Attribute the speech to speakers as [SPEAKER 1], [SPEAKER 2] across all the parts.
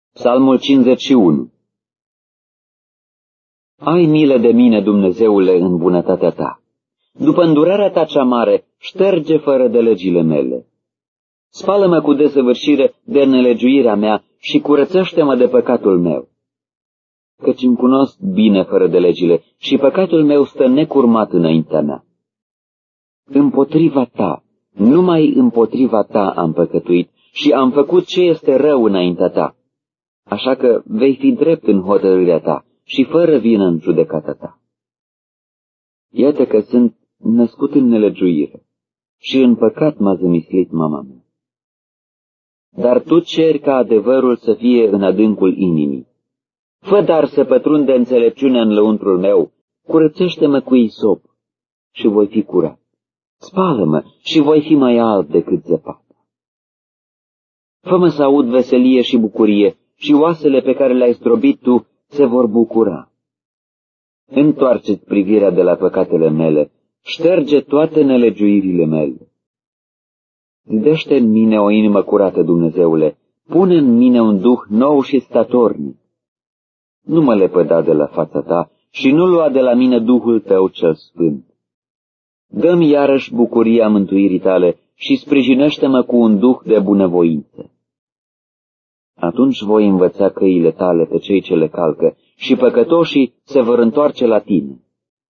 [SPEAKER 1] Psalmul 51. Ai milă de mine, Dumnezeule, în bunătatea ta. După îndurarea ta cea mare, șterge fără de legile mele. Spală-mă cu desăvârșire de nelegiuirea mea și curățește-mă de păcatul meu. Căci îmi cunosc bine fără de legile și păcatul meu stă necurmat înaintea mea. Împotriva ta, numai împotriva ta am păcătuit și am făcut ce este rău înaintea ta. Așa că vei fi drept în hotărârea ta și fără vină în judecata ta. Iată că sunt născut în nelegiuire și în păcat m-a zămislit mama mea. Dar tu ceri ca adevărul să fie în adâncul inimii. Fă dar să pătrunde înțelepciunea în lăuntrul meu, curățește-mă cu isop și voi fi curat. Spală-mă și voi fi mai alb decât zăpada. Fă-mă să aud veselie și bucurie și oasele pe care le-ai zdrobit tu se vor bucura. Întoarce-ți privirea de la păcatele mele, șterge toate nelegiuirile mele. Zidește în mine o inimă curată, Dumnezeule, pune în mine un duh nou și statornic. Nu mă lepăda de la fața ta și nu lua de la mine Duhul tău cel sfânt. Dă-mi iarăși bucuria mântuirii tale și sprijinește-mă cu un duh de bunăvoință. Atunci voi învăța căile tale pe cei ce le calcă și păcătoșii se vor întoarce la tine.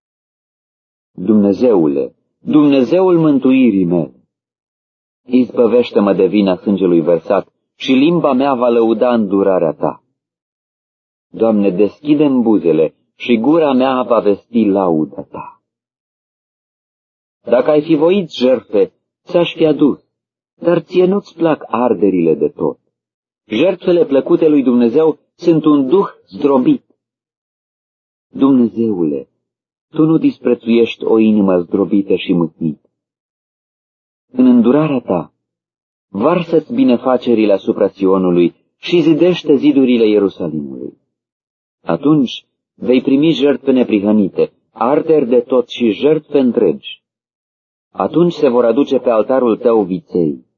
[SPEAKER 1] Dumnezeule, Dumnezeul mântuirii mele, izbăvește-mă de vina sângelui vărsat și limba mea va lăuda îndurarea ta. Doamne, deschide-mi buzele și gura mea va vesti lauda ta. Dacă ai fi voit jertfe, ți-aș fi adus, dar ție nu-ți plac arderile de tot. Jertfele plăcute lui Dumnezeu sunt un duh zdrobit. Dumnezeule, tu nu disprețuiești o inimă zdrobită și mâhnită. În îndurarea ta, varsă-ți binefacerile asupra Sionului și zidește zidurile Ierusalimului. Atunci vei primi jertfe neprihănite, arderi de tot și jertfe întregi. Atunci se vor aduce pe altarul tău viței.